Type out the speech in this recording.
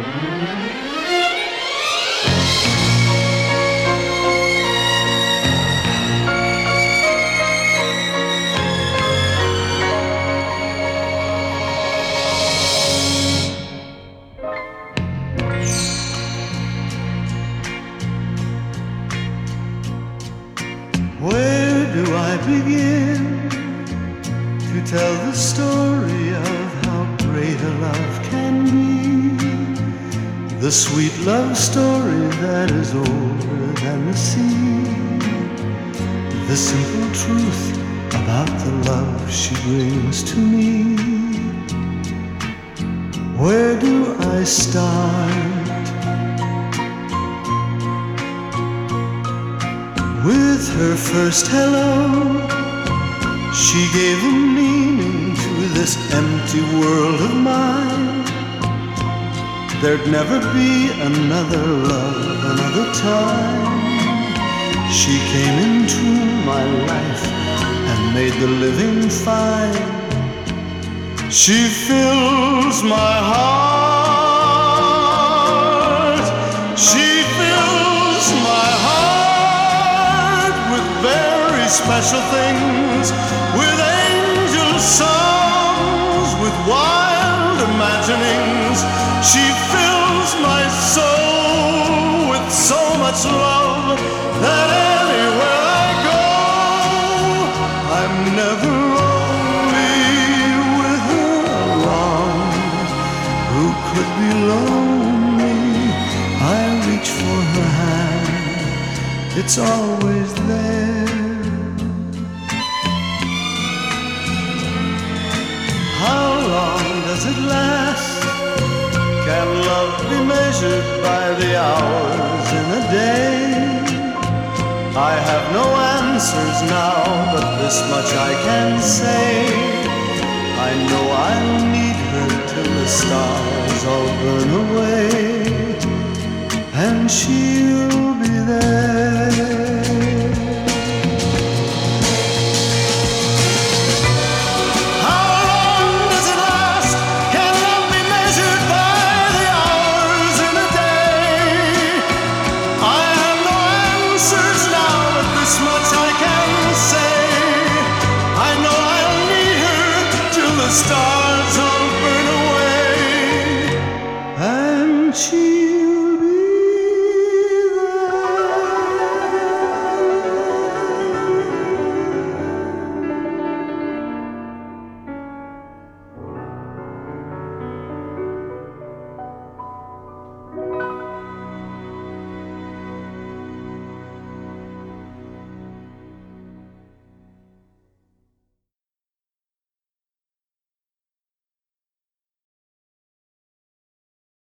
Where do I begin to tell the story of how great a love can be? The sweet love story that is older than the sea. The simple truth about the love she brings to me. Where do I start? With her first hello, she gave a meaning to this empty world of mine. There'd never be another love, another time. She came into my life and made the living fine. She fills my heart. She fills my heart with very special things, with angel songs, with wild imaginings. She fills my soul with so much love that anywhere I go, I'm never lonely with her along. Who could be lonely? I reach for her hand, it's always there. How long does it last? Can love be measured by the hours in a day? I have no answers now, but this much I can say. I know I'll need her till the stars all burn away, and she'll be there. The stars all burn away, and she